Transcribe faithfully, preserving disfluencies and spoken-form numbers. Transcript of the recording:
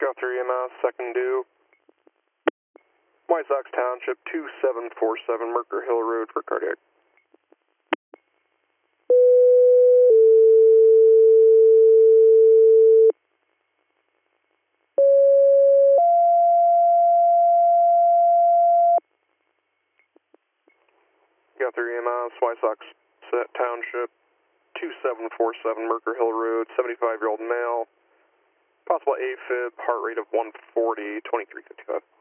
Guthrie E M S, second due. White Sox Township, two seven four seven Merker Hill Road for cardiac. Guthrie E M S, White Sox Township, two seven four seven Merker Hill Road, seventy-five-year-old male, possible AFib, heart rate of one forty, twenty-three fifty-five.